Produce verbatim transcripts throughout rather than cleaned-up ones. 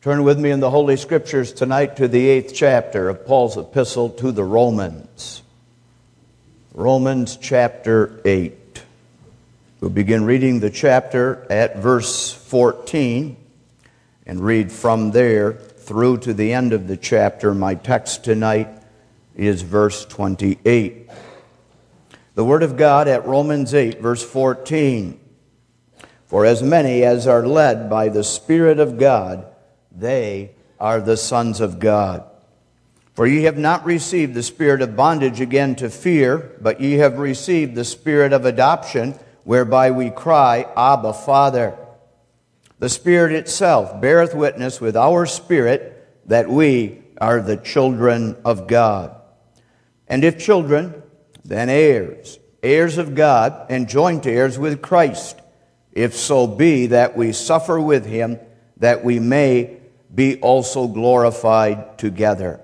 Turn with me in the Holy Scriptures tonight to the eighth chapter of Paul's epistle to the Romans. Romans chapter eight. We'll begin reading the chapter at verse fourteen and read from there through to the end of the chapter. My text tonight is verse twenty-eight. The Word of God at Romans eight, verse fourteen. For as many as are led by the Spirit of God, they are the sons of God. For ye have not received the spirit of bondage again to fear, but ye have received the spirit of adoption, whereby we cry, Abba, Father. The Spirit itself beareth witness with our spirit that we are the children of God. And if children, then heirs, heirs of God, and joint heirs with Christ, if so be that we suffer with him, that we may be also glorified together.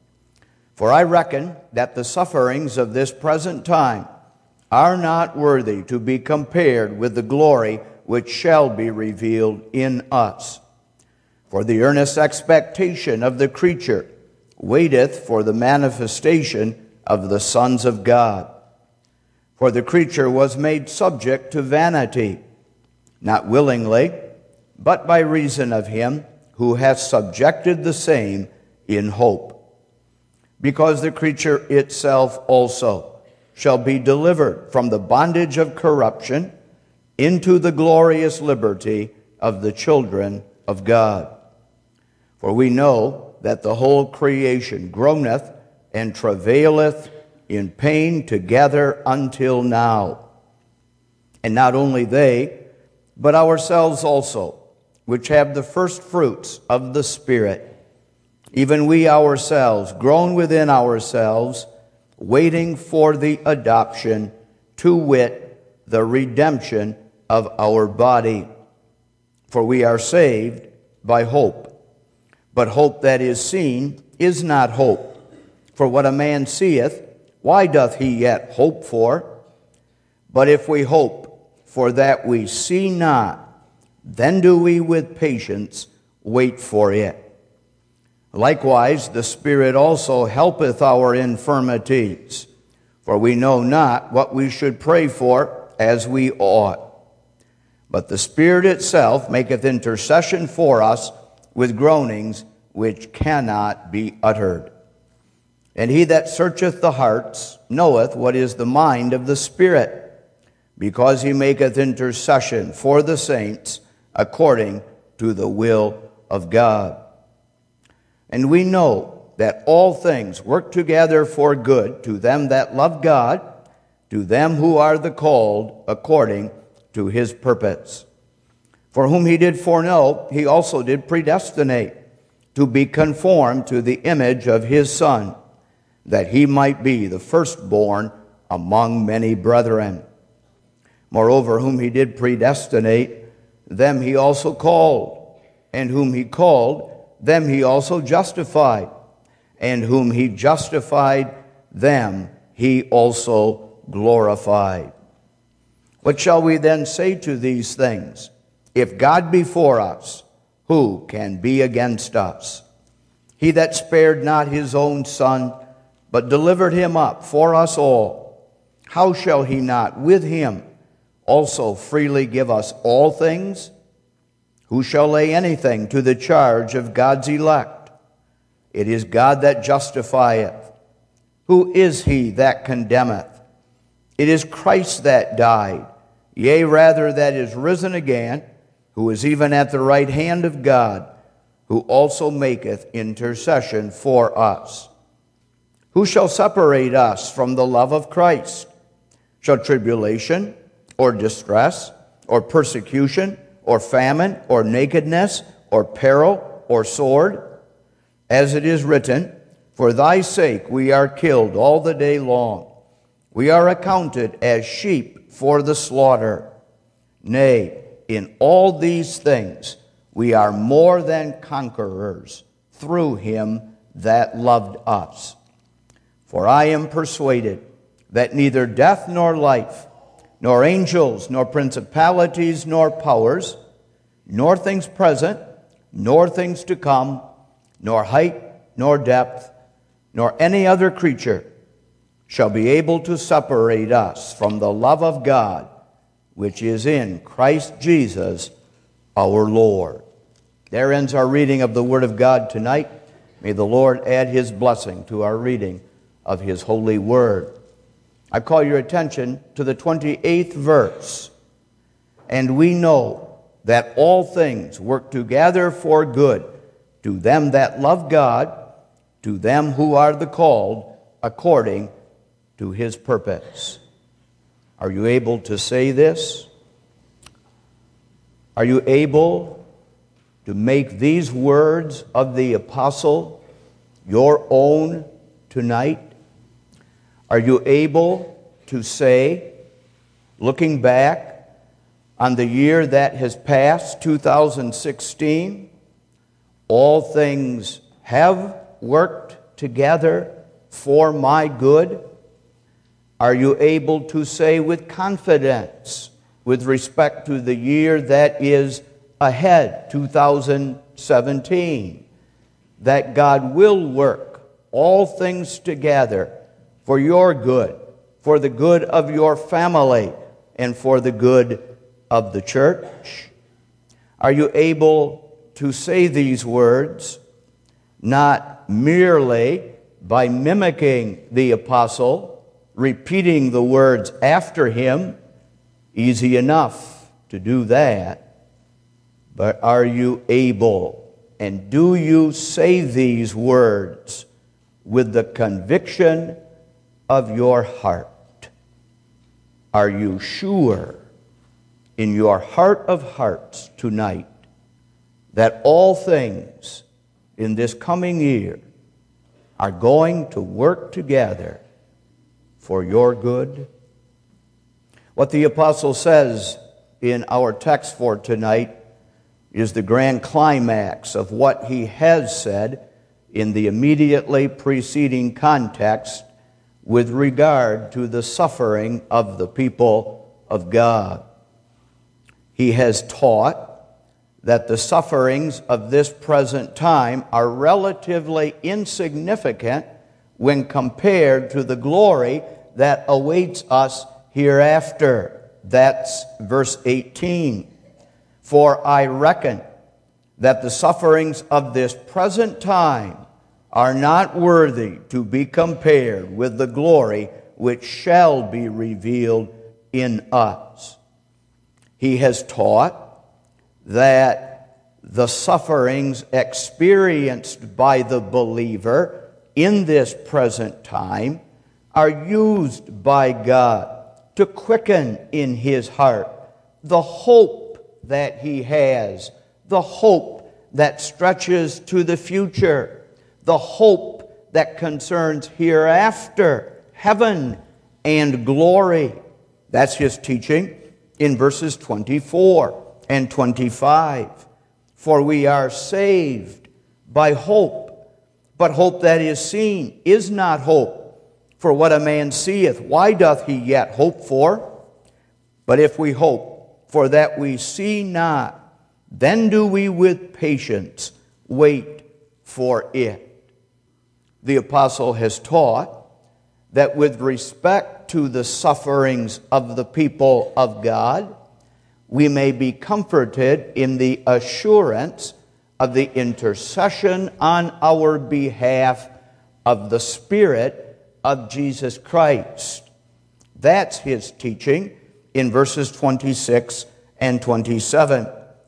For I reckon that the sufferings of this present time are not worthy to be compared with the glory which shall be revealed in us. For the earnest expectation of the creature waiteth for the manifestation of the sons of God. For the creature was made subject to vanity, not willingly, but by reason of him who hath subjected the same in hope. Because the creature itself also shall be delivered from the bondage of corruption into the glorious liberty of the children of God. For we know that the whole creation groaneth and travaileth in pain together until now. And not only they, but ourselves also, which have the first fruits of the Spirit, even we ourselves, groan within ourselves, waiting for the adoption, to wit, the redemption of our body. For we are saved by hope. But hope that is seen is not hope. For what a man seeth, why doth he yet hope for? But if we hope for that we see not, then do we with patience wait for it. Likewise, the Spirit also helpeth our infirmities, for we know not what we should pray for as we ought. But the Spirit itself maketh intercession for us with groanings which cannot be uttered. And he that searcheth the hearts knoweth what is the mind of the Spirit, because he maketh intercession for the saints according to the will of God. And we know that all things work together for good to them that love God, to them who are the called according to his purpose. For whom he did foreknow, he also did predestinate to be conformed to the image of his Son, that he might be the firstborn among many brethren. Moreover, whom he did predestinate, them he also called, and whom he called, them he also justified, and whom he justified, them he also glorified. What shall we then say to these things? If God be for us, who can be against us? He that spared not his own Son, but delivered him up for us all, how shall he not with him also freely give us all things? Who shall lay anything to the charge of God's elect? It is God that justifieth. Who is he that condemneth? It is Christ that died, yea, rather that is risen again, who is even at the right hand of God, who also maketh intercession for us. Who shall separate us from the love of Christ? Shall tribulation, or distress, or persecution, or famine, or nakedness, or peril, or sword? As it is written, for thy sake we are killed all the day long. We are accounted as sheep for the slaughter. Nay, in all these things we are more than conquerors through him that loved us. For I am persuaded that neither death nor life, nor angels, nor principalities, nor powers, nor things present, nor things to come, nor height, nor depth, nor any other creature shall be able to separate us from the love of God, which is in Christ Jesus our Lord. There ends our reading of the Word of God tonight. May the Lord add His blessing to our reading of His holy Word. I call your attention to the twenty-eighth verse. And we know that all things work together for good to them that love God, to them who are the called according to His purpose. Are you able to say this? Are you able to make these words of the apostle your own tonight? Are you able to say, looking back on the year that has passed, two thousand sixteen, all things have worked together for my good? Are you able to say with confidence, with respect to the year that is ahead, two thousand seventeen, that God will work all things together for your good, for the good of your family, and for the good of the church? Are you able to say these words not merely by mimicking the apostle, repeating the words after him? Easy enough to do that. But are you able, and do you say these words with the conviction of your heart? Are you sure in your heart of hearts tonight that all things in this coming year are going to work together for your good? What the apostle says in our text for tonight is the grand climax of what he has said in the immediately preceding context with regard to the suffering of the people of God. He has taught that the sufferings of this present time are relatively insignificant when compared to the glory that awaits us hereafter. That's verse eighteen. For I reckon that the sufferings of this present time are not worthy to be compared with the glory which shall be revealed in us. He has taught that the sufferings experienced by the believer in this present time are used by God to quicken in his heart the hope that he has, the hope that stretches to the future, the hope that concerns hereafter, heaven and glory. That's his teaching in verses twenty-four and twenty-five. For we are saved by hope, but hope that is seen is not hope. For what a man seeth, why doth he yet hope for? But if we hope for that we see not, then do we with patience wait for it. The apostle has taught that with respect to the sufferings of the people of God, we may be comforted in the assurance of the intercession on our behalf of the Spirit of Jesus Christ. That's his teaching in verses twenty-six and twenty-seven.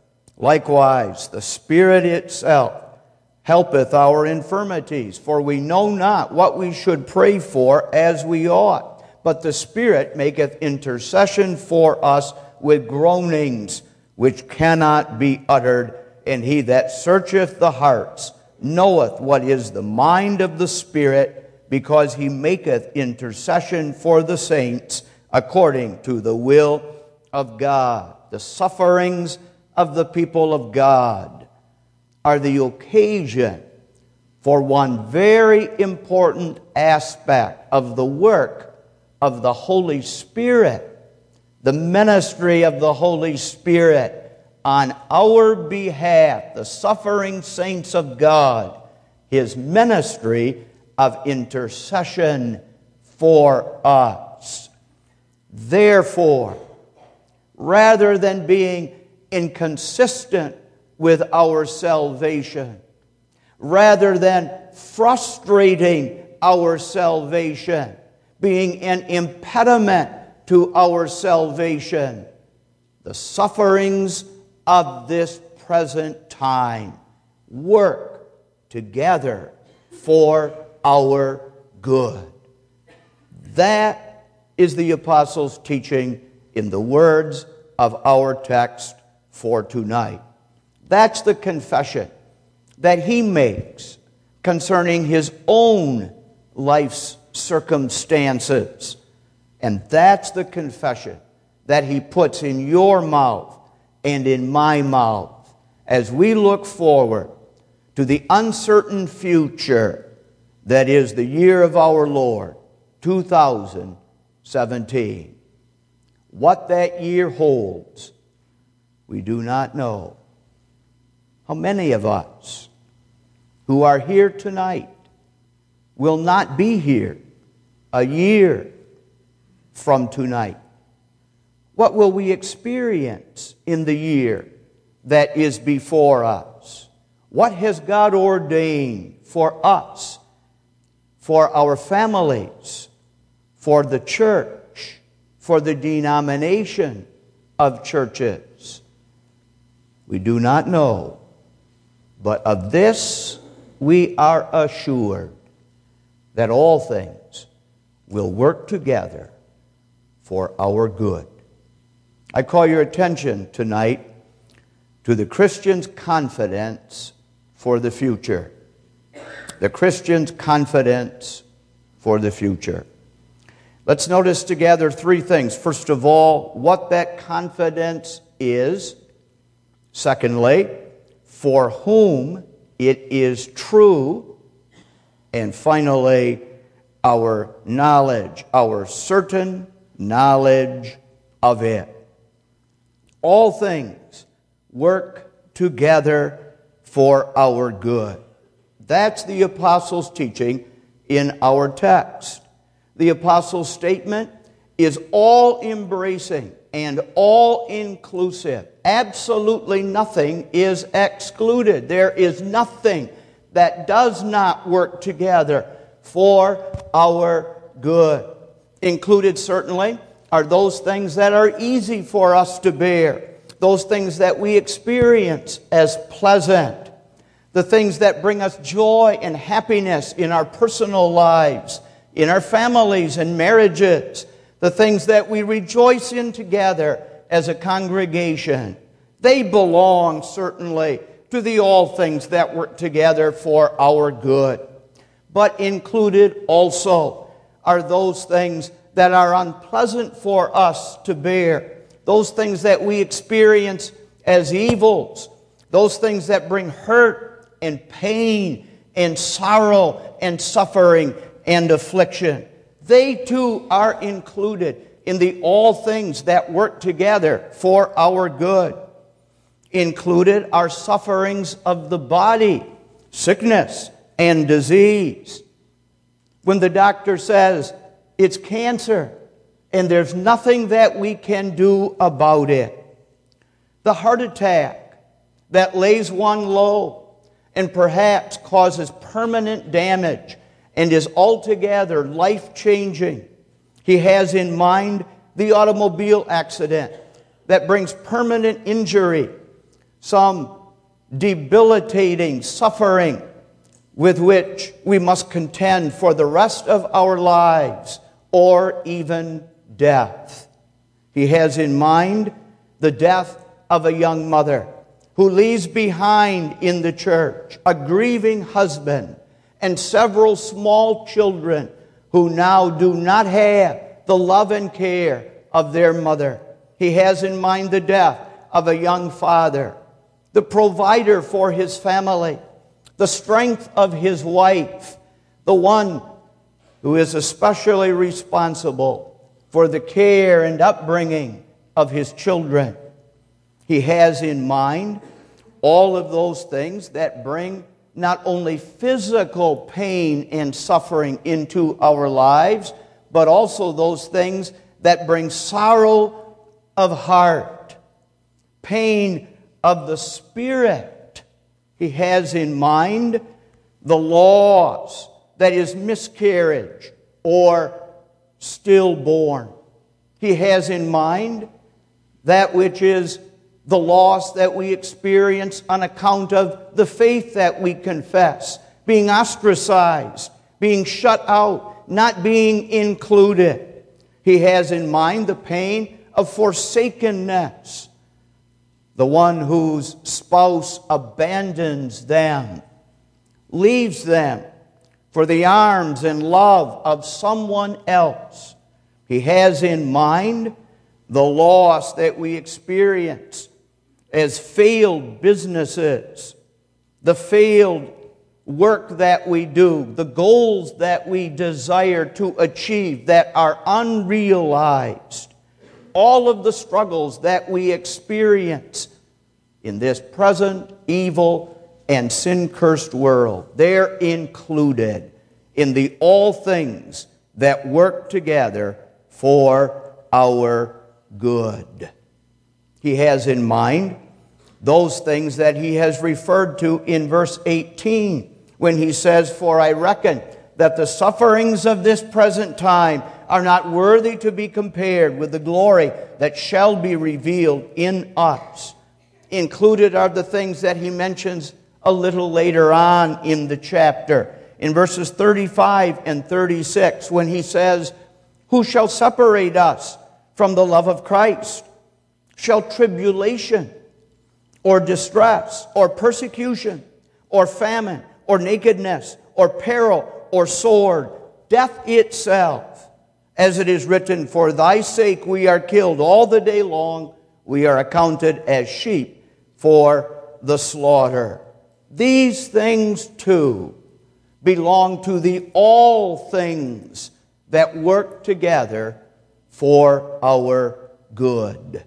Likewise, the Spirit itself helpeth our infirmities, for we know not what we should pray for as we ought. But the Spirit maketh intercession for us with groanings which cannot be uttered. And he that searcheth the hearts knoweth what is the mind of the Spirit, because he maketh intercession for the saints according to the will of God. The sufferings of the people of God are the occasion for one very important aspect of the work of the Holy Spirit, the ministry of the Holy Spirit on our behalf, the suffering saints of God, his ministry of intercession for us. Therefore, rather than being inconsistent with our salvation, rather than frustrating our salvation, being an impediment to our salvation, the sufferings of this present time work together for our good. That is the apostles' teaching in the words of our text for tonight. That's the confession that he makes concerning his own life's circumstances. And that's the confession that he puts in your mouth and in my mouth as we look forward to the uncertain future that is the year of our Lord, two thousand seventeen. What that year holds, we do not know. How many of us who are here tonight will not be here a year from tonight? What will we experience in the year that is before us? What has God ordained for us, for our families, for the church, for the denomination of churches? We do not know, but of this we are assured, that all things will work together for our good. I call your attention tonight to the Christian's confidence for the future. The Christian's confidence for the future. Let's notice together three things. First of all, what that confidence is. Secondly, for whom it is true. And finally, our knowledge, our certain knowledge of it. All things work together for our good. That's the apostles' teaching in our text. The apostles' statement is all-embracing and all-inclusive. Absolutely nothing is excluded. There is nothing that does not work together for our good. Included, certainly, are those things that are easy for us to bear, those things that we experience as pleasant, the things that bring us joy and happiness in our personal lives, in our families and marriages, the things that we rejoice in together as a congregation. They belong, certainly, to the all things that work together for our good. But included also are those things that are unpleasant for us to bear, those things that we experience as evils, those things that bring hurt and pain and sorrow and suffering and affliction. They too are included in the all things that work together for our good. Included are sufferings of the body, sickness and disease. When the doctor says it's cancer and there's nothing that we can do about it. The heart attack that lays one low and perhaps causes permanent damage and is altogether life-changing. He has in mind the automobile accident that brings permanent injury, some debilitating suffering with which we must contend for the rest of our lives, or even death. He has in mind the death of a young mother who leaves behind in the church a grieving husband and several small children who now do not have the love and care of their mother. He has in mind the death of a young father, the provider for his family, the strength of his wife, the one who is especially responsible for the care and upbringing of his children. He has in mind all of those things that bring not only physical pain and suffering into our lives, but also those things that bring sorrow of heart, pain of the spirit. He has in mind the loss that is miscarriage or stillborn. He has in mind that which is the loss that we experience on account of the faith that we confess, being ostracized, being shut out, not being included. He has in mind the pain of forsakenness, the one whose spouse abandons them, leaves them for the arms and love of someone else. He has in mind the loss that we experience as failed businesses, the failed work that we do, the goals that we desire to achieve that are unrealized, all of the struggles that we experience in this present evil and sin-cursed world. They're included in the all things that work together for our good. He has in mind those things that he has referred to in verse eighteen when he says, "For I reckon that the sufferings of this present time are not worthy to be compared with the glory that shall be revealed in us." Included are the things that he mentions a little later on in the chapter, in verses thirty-five and thirty-six, when he says, "Who shall separate us from the love of Christ? Shall tribulation, or distress, or persecution, or famine, or nakedness, or peril, or sword, death itself? As it is written, for thy sake we are killed all the day long, we are accounted as sheep for the slaughter." These things too belong to the all things that work together for our good.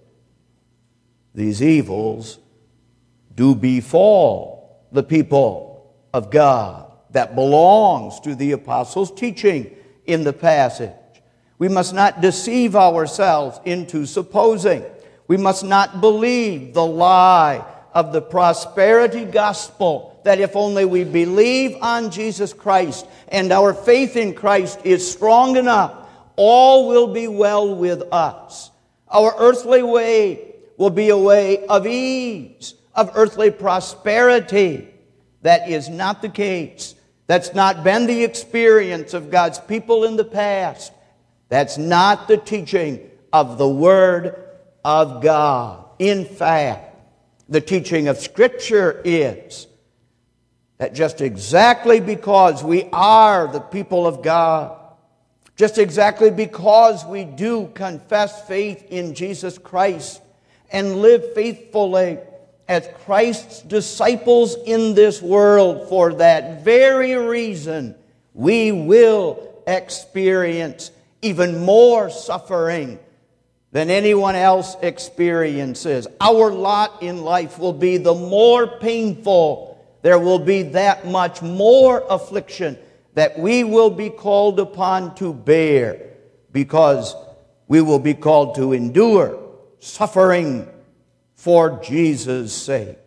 These evils do befall the people of God. That belongs to the apostles' teaching in the passage. We must not deceive ourselves into supposing. We must not believe the lie of the prosperity gospel that if only we believe on Jesus Christ and our faith in Christ is strong enough, all will be well with us. Our earthly way will be a way of ease, of earthly prosperity. That is not the case. That's not been the experience of God's people in the past. That's not the teaching of the Word of God. In fact, the teaching of Scripture is that just exactly because we are the people of God, just exactly because we do confess faith in Jesus Christ and live faithfully as Christ's disciples in this world, for that very reason, we will experience even more suffering than anyone else experiences. Our lot in life will be the more painful. There will be that much more affliction that we will be called upon to bear, because we will be called to endure suffering for Jesus' sake.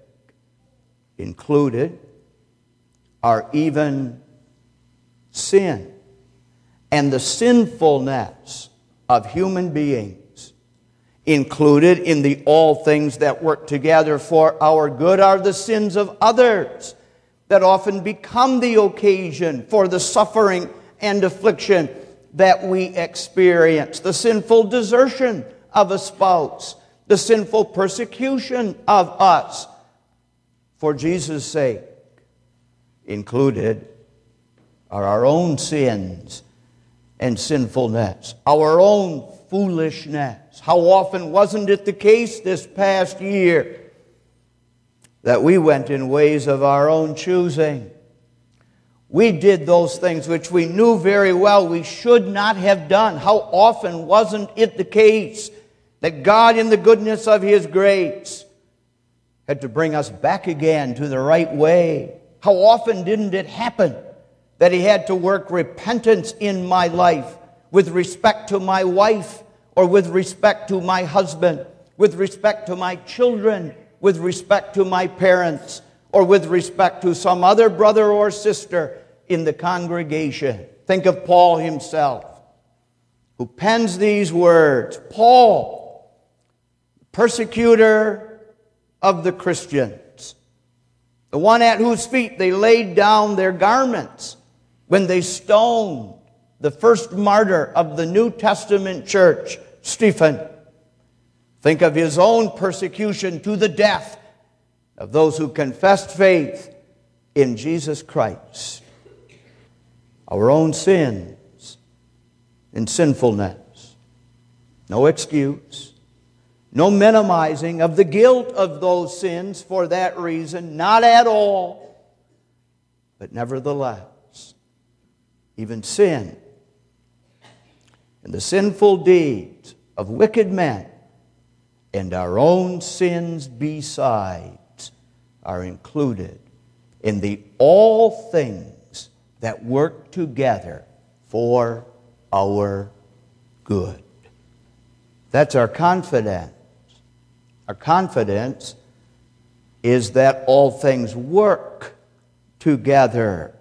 Included are even sin and the sinfulness of human beings. Included in the all things that work together for our good are the sins of others that often become the occasion for the suffering and affliction that we experience. The sinful desertion of a spouse, the sinful persecution of us for Jesus' sake. Included are our own sins and sinfulness, our own foolishness. How often wasn't it the case this past year that we went in ways of our own choosing? We did those things which we knew very well we should not have done. How often wasn't it the case that God, in the goodness of His grace, had to bring us back again to the right way. How often didn't it happen that He had to work repentance in my life with respect to my wife, or with respect to my husband, with respect to my children, with respect to my parents, or with respect to some other brother or sister in the congregation. Think of Paul himself, who pens these words. Paul, persecutor of the Christians, the one at whose feet they laid down their garments when they stoned the first martyr of the New Testament church, Stephen. Think of his own persecution to the death of those who confessed faith in Jesus Christ. Our own sins and sinfulness. No excuse. No minimizing of the guilt of those sins for that reason. Not at all. But nevertheless, even sin and the sinful deeds of wicked men and our own sins besides are included in the all things that work together for our good. That's our confidence. Our confidence is that all things work together,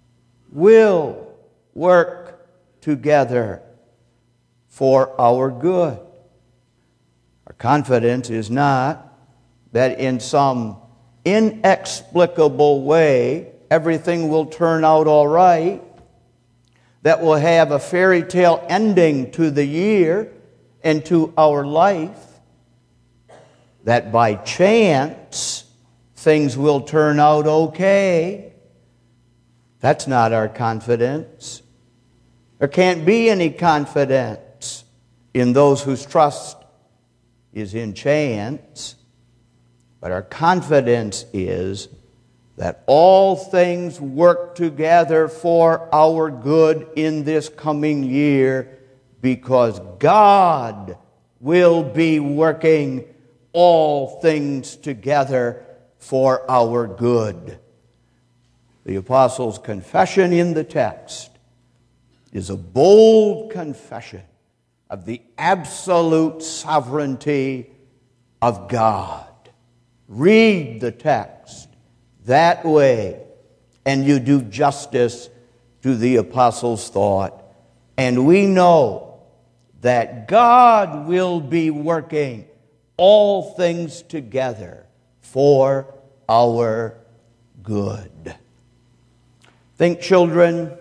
will work together for our good. Our confidence is not that in some inexplicable way everything will turn out all right, that will have a fairy tale ending to the year and to our life, that by chance things will turn out okay. That's not our confidence. There can't be any confidence in those whose trust is in chance. But our confidence is that all things work together for our good in this coming year, because God will be working all things together for our good. The apostle's confession in the text is a bold confession of the absolute sovereignty of God. Read the text that way, and you do justice to the apostle's thought. And we know that God will be working all things together for our good. Think, children,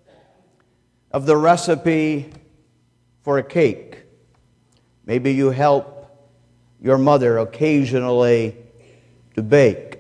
of the recipe for a cake. Maybe you help your mother occasionally to bake.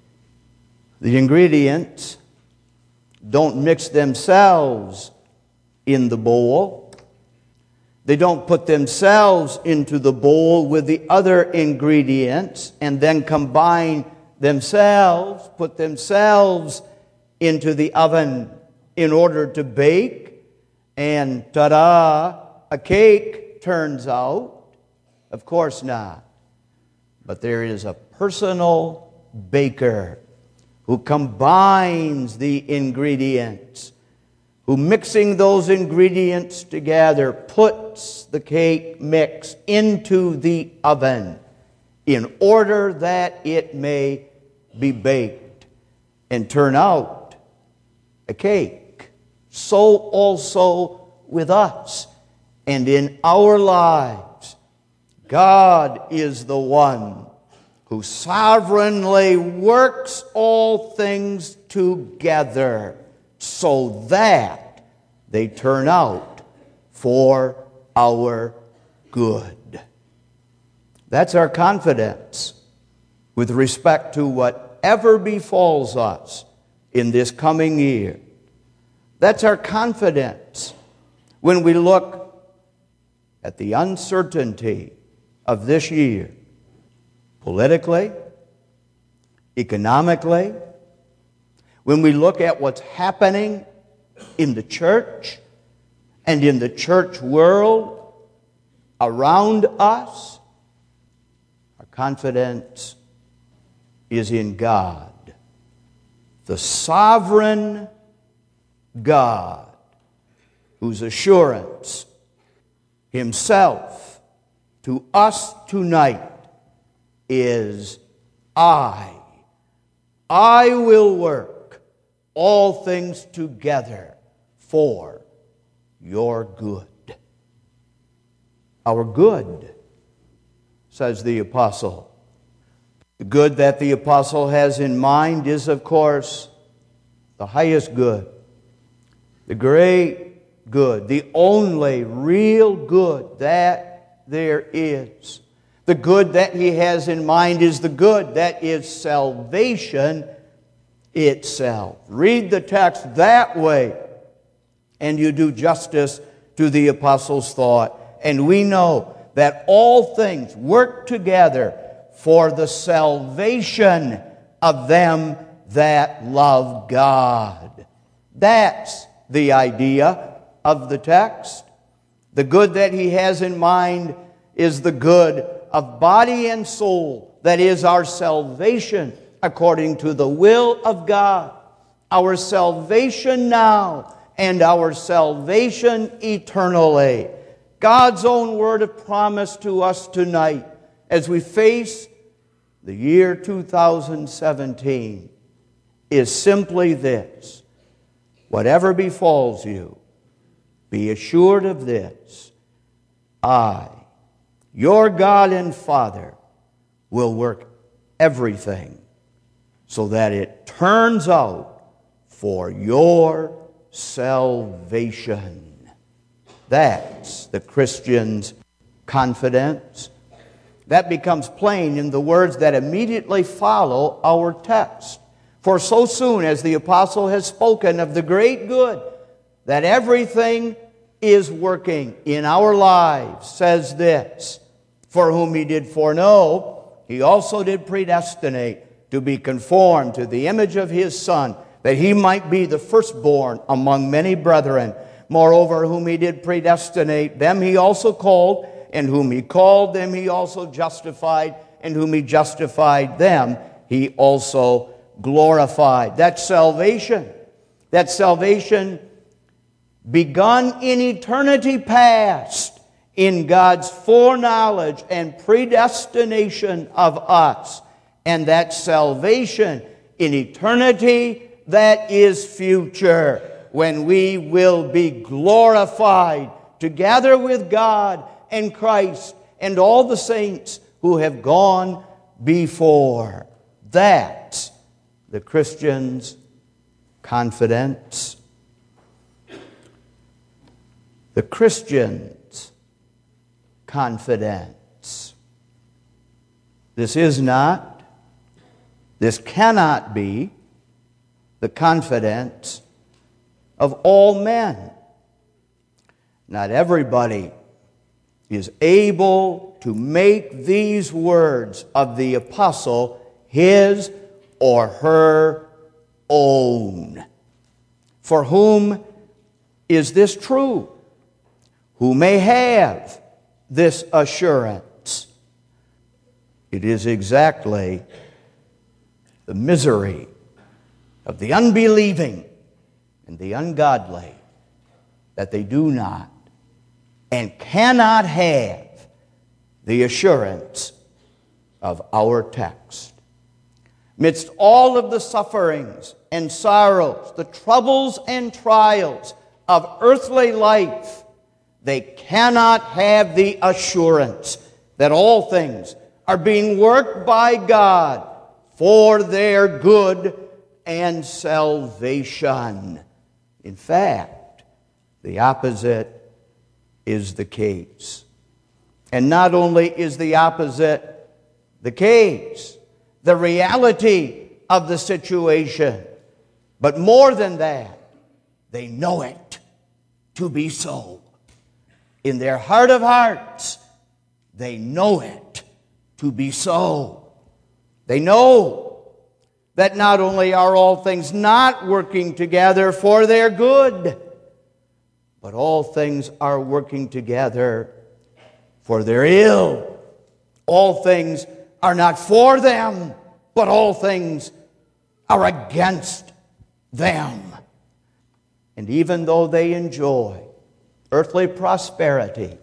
The ingredients don't mix themselves in the bowl. They don't put themselves into the bowl with the other ingredients and then combine themselves, put themselves into the oven in order to bake, and ta-da, a cake turns out. Of course not. But there is a personal baker who combines the ingredients, who, mixing those ingredients together, puts the cake mix into the oven in order that it may be baked and turn out a cake. So also with us and in our lives, God is the one who sovereignly works all things together so that they turn out for our good. That's our confidence with respect to whatever befalls us in this coming year. That's our confidence when we look at the uncertainty of this year, politically, economically, when we look at what's happening in the church and in the church world around us. Our confidence is in God, the sovereign God, whose assurance Himself to us tonight is, I, I will work all things together for your good. Our good, says the apostle. The good that the apostle has in mind is, of course, the highest good, the great good, the only real good that there is. The good that he has in mind is the good that is salvation itself. Read the text that way, and you do justice to the apostle's thought. And we know that all things work together for the salvation of them that love God. That's the idea of the text. The good that he has in mind is the good of body and soul, that is our salvation according to the will of God. Our salvation now and our salvation eternally. God's own word of promise to us tonight as we face the year two thousand seventeen is simply this: whatever befalls you, be assured of this: I, your God and Father, will work everything so that it turns out for your salvation. That's the Christian's confidence. That becomes plain in the words that immediately follow our text. For so soon as the apostle has spoken of the great good, that everything is working in our lives, says this: for whom he did foreknow, he also did predestinate to be conformed to the image of his Son, that he might be the firstborn among many brethren. Moreover, whom he did predestinate, them he also called, and whom he called, them he also justified, and whom he justified, them he also glorified. That's salvation. That salvation begun in eternity past in God's foreknowledge and predestination of us. And that salvation in eternity that is future, when we will be glorified together with God and Christ and all the saints who have gone before. That's the Christian's confidence. The Christian's confidence. This is not, this cannot be the confidence of all men. Not everybody is able to make these words of the apostle his or her own. For whom is this true? Who may have this assurance? It is exactly the misery of the unbelieving and the ungodly, that they do not and cannot have the assurance of our text. Midst all of the sufferings and sorrows, the troubles and trials of earthly life, they cannot have the assurance that all things are being worked by God for their good and salvation. In fact, the opposite is the case. And not only is the opposite the case, the reality of the situation, but more than that, they know it to be so. In their heart of hearts, they know it to be so. They know that not only are all things not working together for their good, but all things are working together for their ill. All things are not for them, but all things are against them. And even though they enjoy earthly prosperity,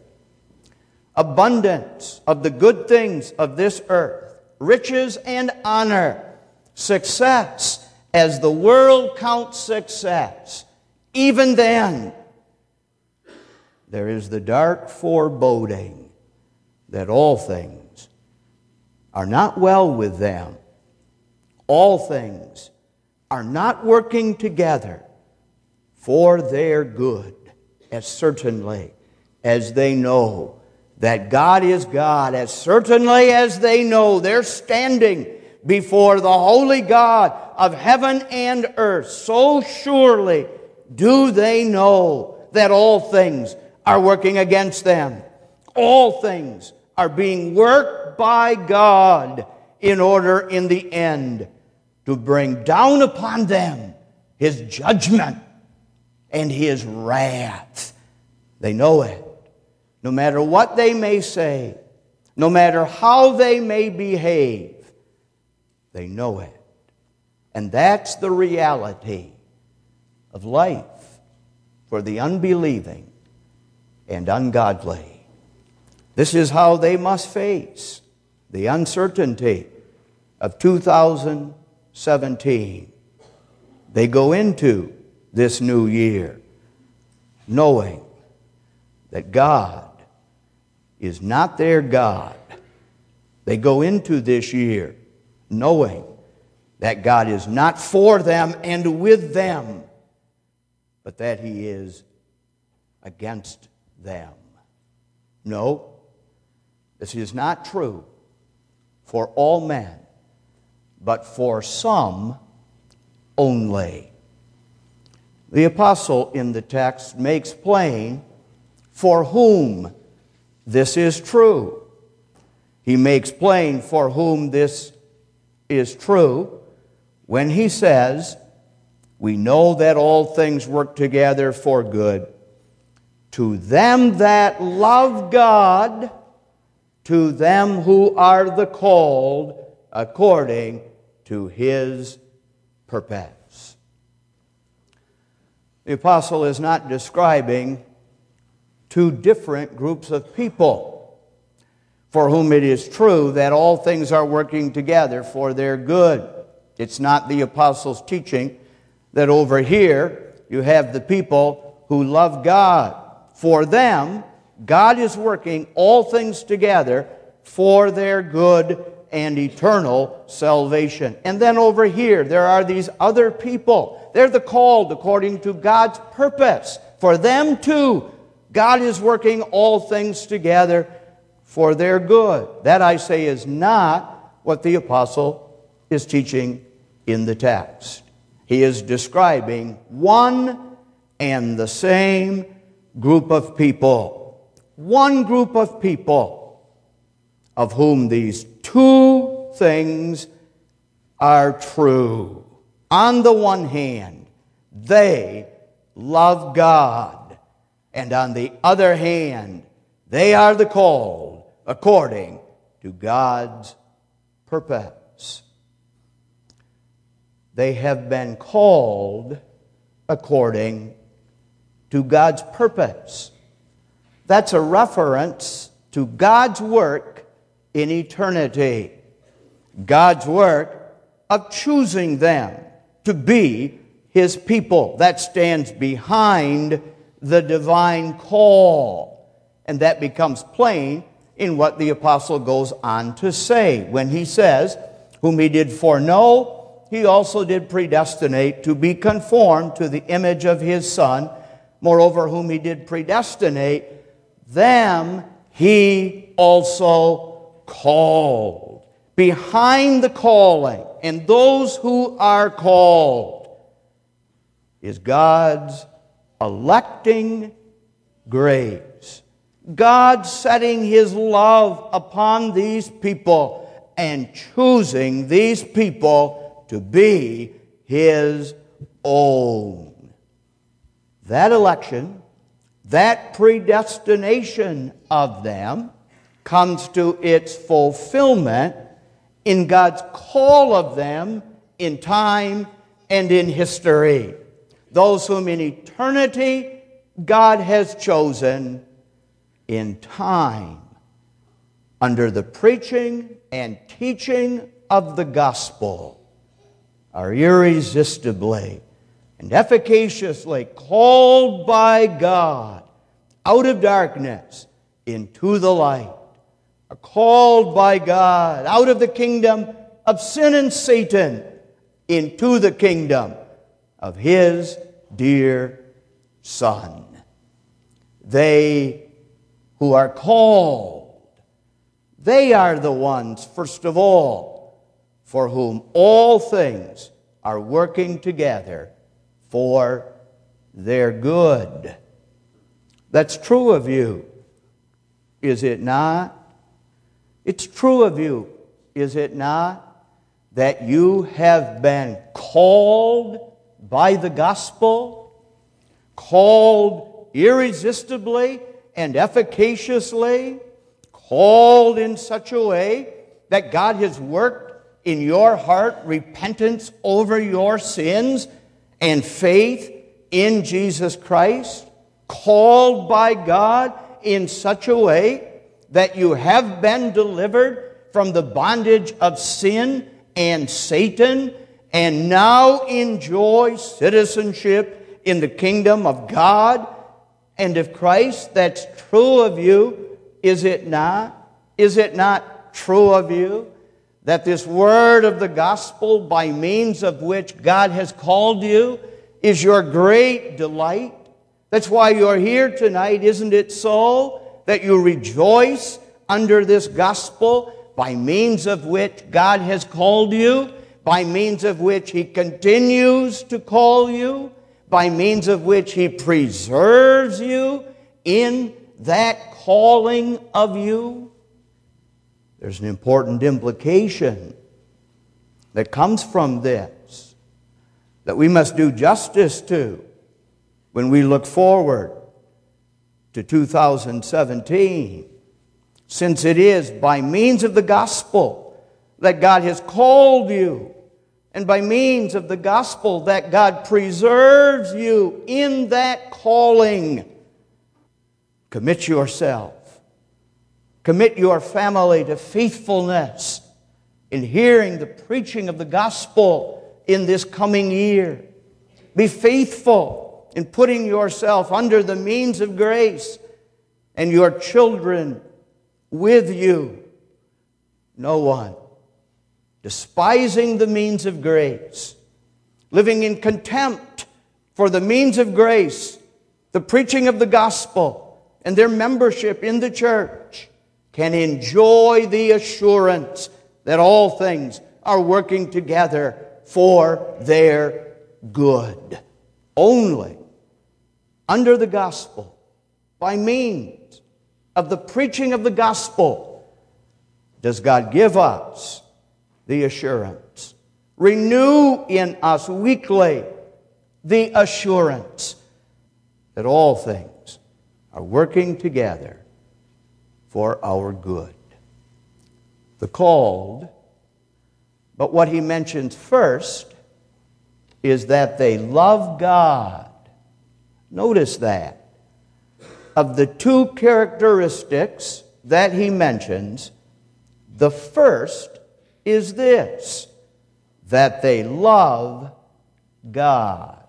abundance of the good things of this earth, riches and honor, success, as the world counts success, even then, there is the dark foreboding that all things are not well with them. All things are not working together for their good, as certainly as they know that God is God, as certainly as they know they're standing before the holy God of heaven and earth, so surely do they know that all things are working against them. All things are being worked by God in order in the end to bring down upon them His judgment and His wrath. They know it. No matter what they may say, no matter how they may behave, they know it. And that's the reality of life for the unbelieving and ungodly. This is how they must face the uncertainty of two thousand seventeen. They go into this new year knowing that God is not their God. They go into this year knowing that God is not for them and with them, but that He is against them. No, this is not true for all men, but for some only. The apostle in the text makes plain for whom this is true. He makes plain for whom this is true when he says, we know that all things work together for good to them that love God, to them who are the called according to His purpose. The apostle is not describing two different groups of people for whom it is true that all things are working together for their good. It's not the apostle's teaching that over here you have the people who love God. For them, God is working all things together for their good and eternal salvation. And then over here, there are these other people. They're the called according to God's purpose. For them too, God is working all things together for their good. That, I say, is not what the apostle is teaching in the text. He is describing one and the same group of people. One group of people of whom these two things are true. On the one hand, they love God. And on the other hand, they are the called according to God's purpose. They have been called according to God's purpose. That's a reference to God's work in eternity. God's work of choosing them to be His people. That stands behind the divine call. And that becomes plain in what the apostle goes on to say when he says, whom He did foreknow, He also did predestinate to be conformed to the image of His Son. Moreover, whom He did predestinate, them He also called. Behind the calling and those who are called is God's electing grace. God setting His love upon these people and choosing these people to be His own. That election, that predestination of them comes to its fulfillment in God's call of them in time and in history. Those whom in eternity God has chosen in time under the preaching and teaching of the gospel are irresistibly and efficaciously called by God out of darkness into the light, are called by God out of the kingdom of sin and Satan into the kingdom of His dear Son. They who are called, they are the ones, first of all, for whom all things are working together for their good. That's true of you, is it not? It's true of you, is it not? That you have been called by the gospel, called irresistibly and efficaciously, called in such a way that God has worked in your heart repentance over your sins and faith in Jesus Christ, called by God in such a way that you have been delivered from the bondage of sin and Satan, and now enjoy citizenship in the kingdom of God and of Christ. That's true of you, is it not? Is it not true of you that this word of the gospel, by means of which God has called you, is your great delight? That's why you're here tonight, isn't it so? That you rejoice under this gospel, by means of which God has called you, by means of which He continues to call you, by means of which He preserves you in that calling of you. There's an important implication that comes from this that we must do justice to when we look forward to two thousand seventeen. Since it is by means of the gospel that God has called you, and by means of the gospel that God preserves you in that calling, commit yourself, commit your family to faithfulness in hearing the preaching of the gospel in this coming year. Be faithful in putting yourself under the means of grace, and your children with you. No one despising the means of grace, living in contempt for the means of grace, the preaching of the gospel, and their membership in the church, can enjoy the assurance that all things are working together for their good. Only under the gospel, by means of the preaching of the gospel, does God give us the assurance, renew in us weekly the assurance that all things are working together for our good. The called, but what he mentions first is that they love God. Notice that. Of the two characteristics that he mentions, the first is this, that they love God.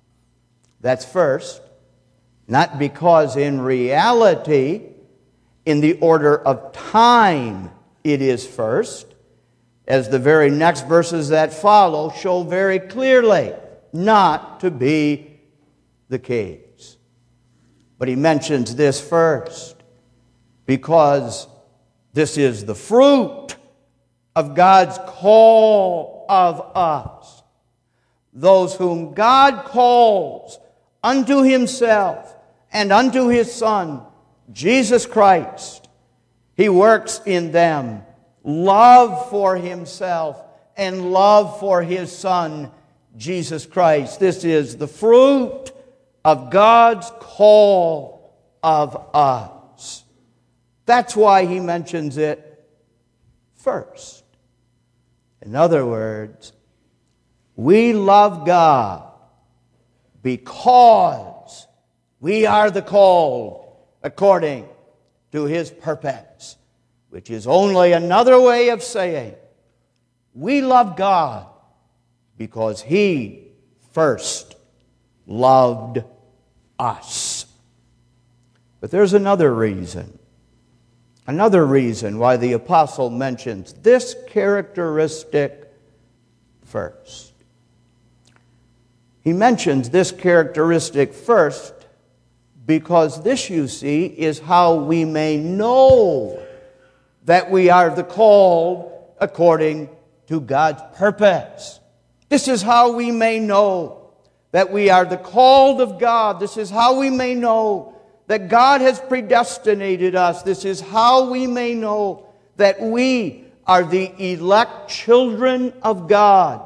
That's first, not because in reality, in the order of time, it is first, as the very next verses that follow show very clearly not to be the case. But he mentions this first because this is the fruit of God's call of us. Those whom God calls unto Himself and unto His Son, Jesus Christ, He works in them love for Himself and love for His Son, Jesus Christ. This is the fruit of God's call of us. That's why he mentions it first. In other words, we love God because we are the called according to His purpose, which is only another way of saying we love God because He first loved us. But there's another reason. Another reason why the apostle mentions this characteristic first. He mentions this characteristic first because this, you see, is how we may know that we are the called according to God's purpose. This is how we may know that we are the called of God. This is how we may know that God has predestinated us. This is how we may know that we are the elect children of God,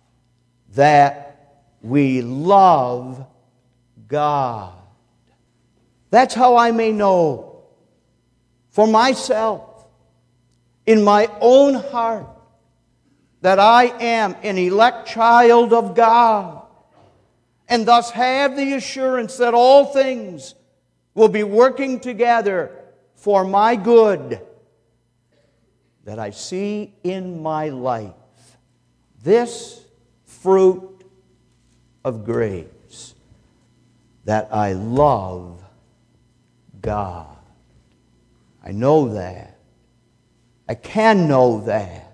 that we love God. That's how I may know for myself, in my own heart, that I am an elect child of God, and thus have the assurance that all things will be working together for my good, that I see in my life this fruit of grace, that I love God. I know that. I can know that.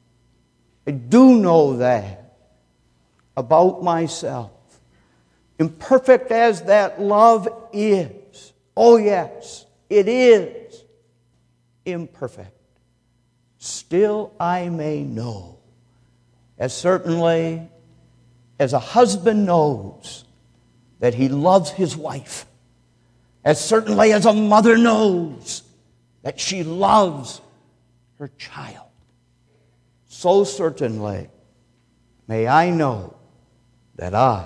I do know that about myself. Imperfect as that love is, oh yes, it is imperfect, still I may know, as certainly as a husband knows that he loves his wife, as certainly as a mother knows that she loves her child, so certainly may I know that I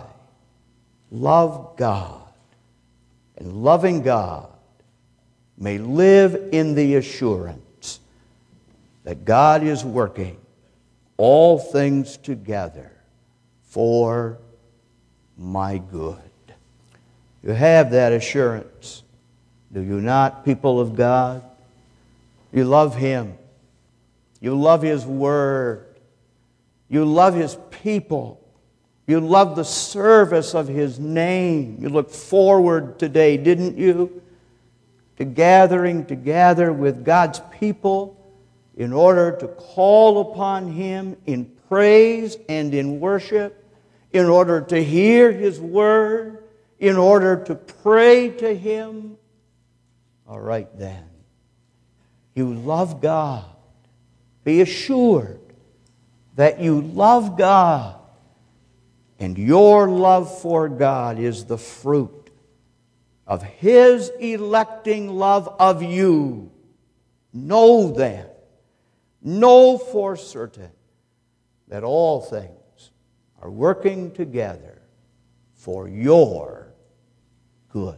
love God, and loving God may live in the assurance that God is working all things together for my good. You have that assurance, do you not, people of God? You love Him. You love His Word. You love His people. You love the service of His name. You look forward today, didn't you, to gathering together with God's people in order to call upon Him in praise and in worship, in order to hear His Word, in order to pray to Him. All right then. You love God. Be assured that you love God, and your love for God is the fruit of His electing love of you. Know then, know for certain that all things are working together for your good.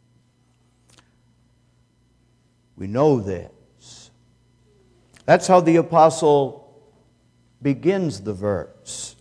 We know this. That's how the apostle begins the verse.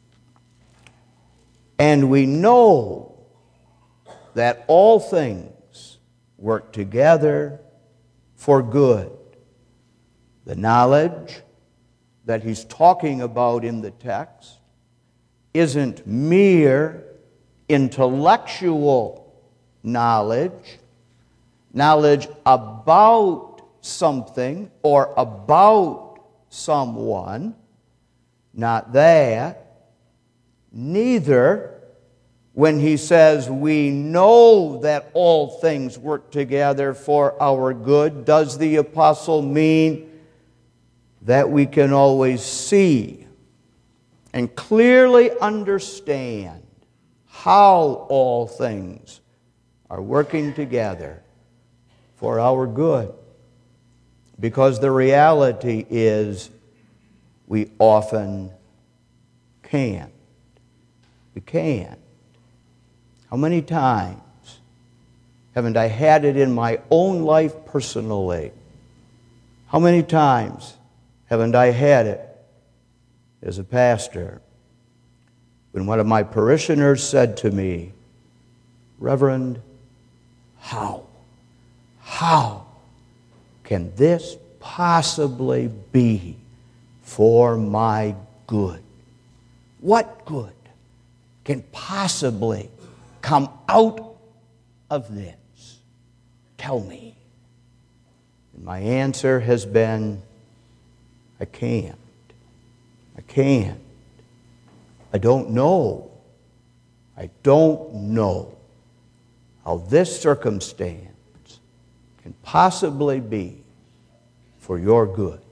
And we know that all things work together for good. The knowledge that he's talking about in the text isn't mere intellectual knowledge, knowledge about something or about someone. Not that. Neither, when he says we know that all things work together for our good, does the apostle mean that we can always see and clearly understand how all things are working together for our good. Because the reality is we often can't. We can't. How many times haven't I had it in my own life personally? How many times haven't I had it as a pastor when one of my parishioners said to me, "Reverend, how, how can this possibly be for my good? What good can possibly come out of this? Tell me." And my answer has been, I can't. I can't. I don't know. I don't know how this circumstance can possibly be for your good.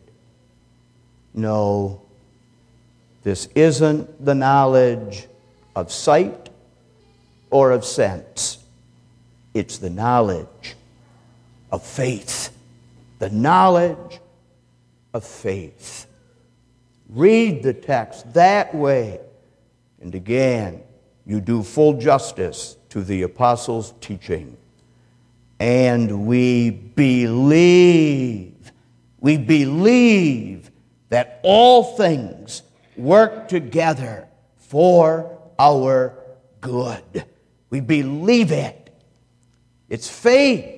No, this isn't the knowledge of sight or of sense. It's the knowledge of faith. The knowledge of faith. Read the text that way, and again, you do full justice to the apostles' teaching. And we believe, we believe that all things work together for our good. We believe it. It's faith.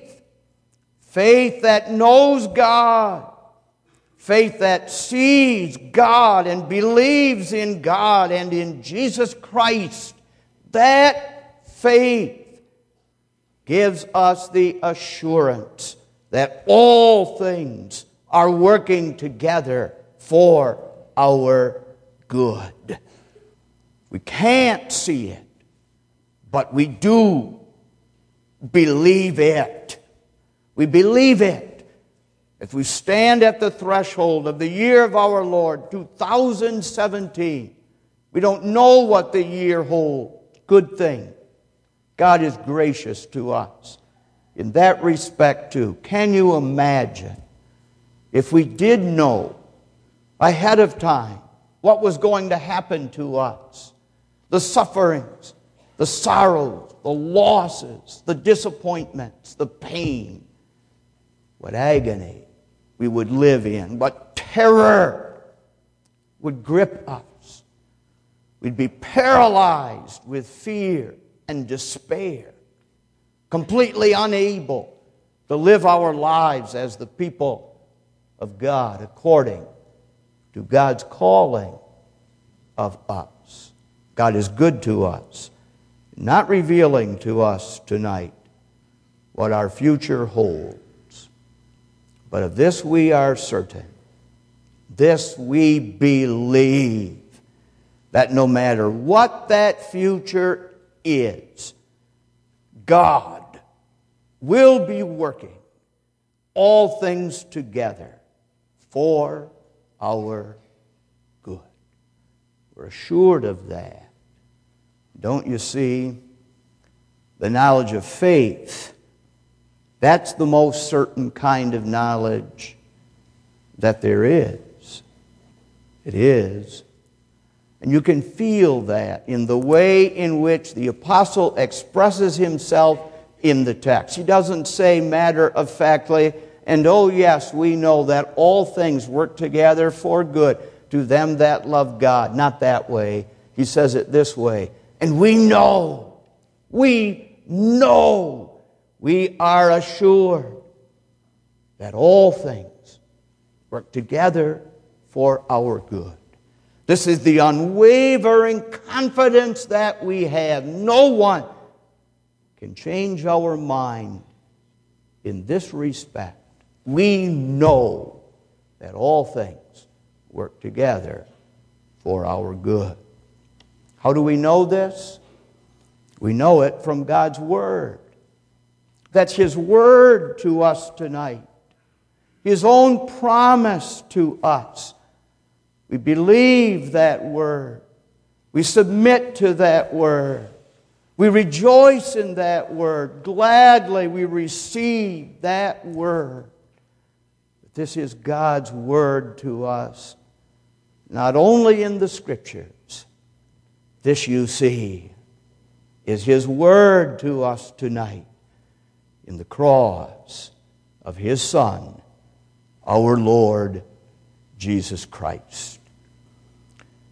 Faith that knows God. Faith that sees God and believes in God and in Jesus Christ. That faith gives us the assurance that all things are working together for our good. We can't see it, but we do believe it. We believe it. If we stand at the threshold of the year of our Lord, two thousand seventeen, we don't know what the year holds. Good thing. God is gracious to us in that respect too. Can you imagine if we did know ahead of time what was going to happen to us? The sufferings, the sorrows, the losses, the disappointments, the pain. What agony we would live in. What terror would grip us. We'd be paralyzed with fear and despair, completely unable to live our lives as the people of God according to God's calling of us. God is good to us, not revealing to us tonight what our future holds. But of this we are certain. This we believe, that no matter what that future is, God will be working all things together for our good. We're assured of that. Don't you see? The knowledge of faith, that's the most certain kind of knowledge that there is. It is. And you can feel that in the way in which the apostle expresses himself in the text. He doesn't say matter-of-factly, and oh yes, we know that all things work together for good to them that love God. Not that way. He says it this way. And we know, we know, we are assured that all things work together for our good. This is the unwavering confidence that we have. No one can change our mind in this respect. We know that all things work together for our good. How do we know this? We know it from God's Word. That's His Word to us tonight. His own promise to us. We believe that Word. We submit to that Word. We rejoice in that Word. Gladly we receive that Word. But this is God's Word to us, not only in the Scriptures. This, you see, is His Word to us tonight in the cross of His Son, our Lord Jesus Christ.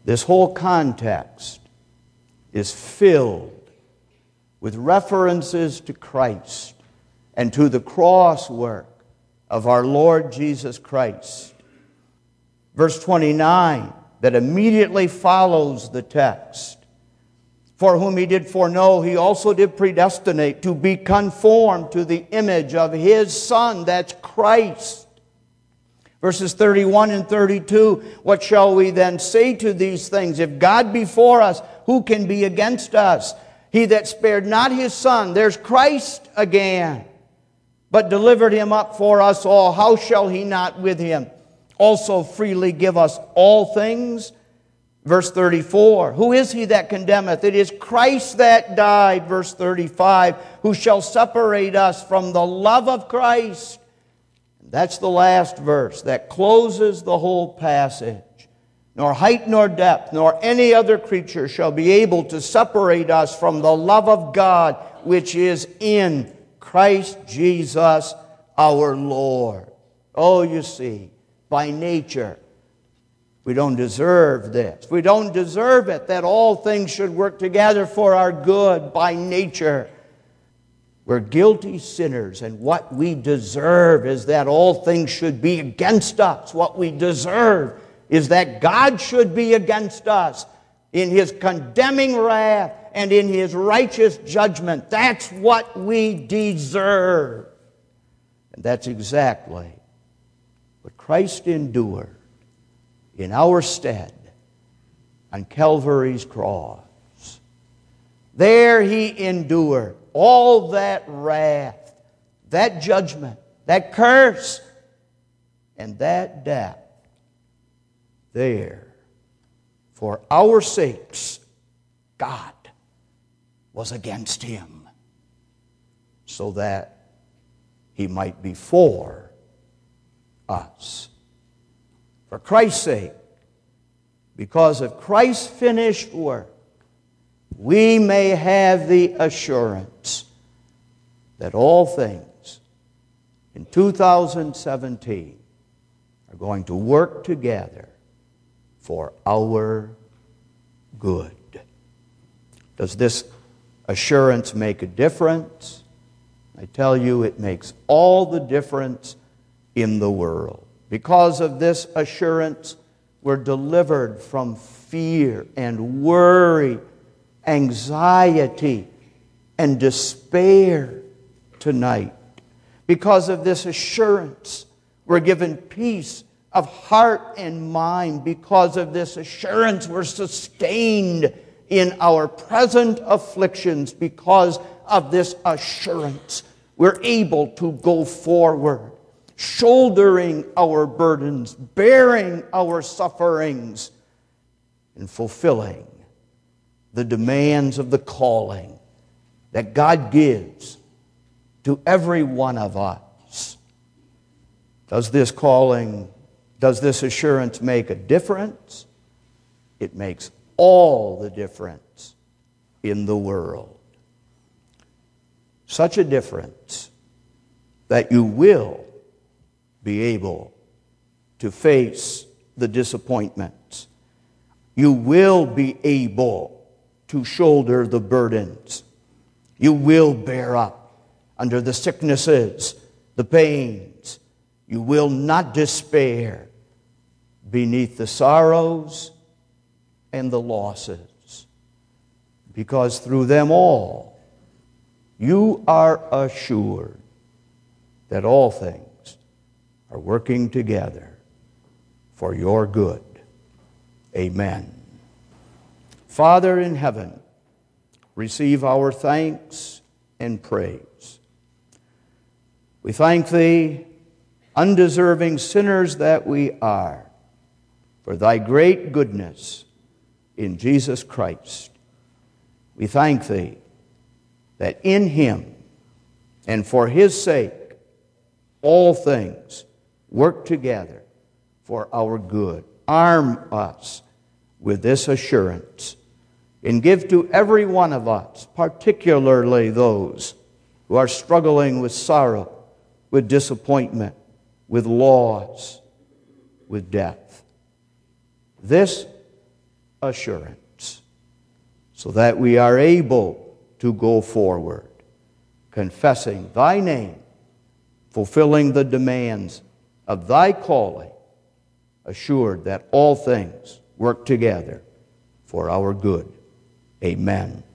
This whole context is filled with references to Christ and to the cross work of our Lord Jesus Christ. Verse twenty-nine, that immediately follows the text. For whom he did foreknow, he also did predestinate to be conformed to the image of his Son, that's Christ. Verses thirty-one and thirty-two, what shall we then say to these things? If God be for us, who can be against us? He that spared not his Son, there's Christ again, but delivered him up for us all, how shall he not with him also freely give us all things? Verse thirty-four, who is he that condemneth? It is Christ that died. Verse thirty-five, who shall separate us from the love of Christ? That's the last verse that closes the whole passage. Nor height nor depth nor any other creature shall be able to separate us from the love of God which is in Christ Jesus our Lord. Oh, you see, by nature, we don't deserve this. We don't deserve it, that all things should work together for our good by nature. We're guilty sinners, and what we deserve is that all things should be against us. What we deserve is that God should be against us in His condemning wrath and in His righteous judgment. That's what we deserve. And that's exactly what Christ endured in our stead on Calvary's cross. There He endured all that wrath, that judgment, that curse, and that death. There, for our sakes, God was against Him, so that He might be for us. For Christ's sake, because of Christ's finished work, we may have the assurance that all things in two thousand seventeen are going to work together for our good. Does this assurance make a difference? I tell you, it makes all the difference in the world. Because of this assurance, we're delivered from fear and worry, anxiety and despair tonight. Because of this assurance, we're given peace of heart and mind. Because of this assurance, we're sustained in our present afflictions. Because of this assurance, we're able to go forward, shouldering our burdens, bearing our sufferings, and fulfilling the demands of the calling that God gives to every one of us. Does this calling, does this assurance make a difference? It makes all the difference in the world. Such a difference that you will be able to face the disappointments. You will be able to shoulder the burdens. You will bear up under the sicknesses, the pains. You will not despair beneath the sorrows and the losses, because through them all, you are assured that all things are working together for your good. Amen. Father in heaven, receive our thanks and praise. We thank Thee, undeserving sinners that we are, for Thy great goodness in Jesus Christ. We thank Thee that in Him and for His sake all things work together for our good. Arm us with this assurance and give to every one of us, particularly those who are struggling with sorrow, with disappointment, with loss, with death, this assurance, so that we are able to go forward, confessing Thy name, fulfilling the demands of Thy calling, assured that all things work together for our good. Amen.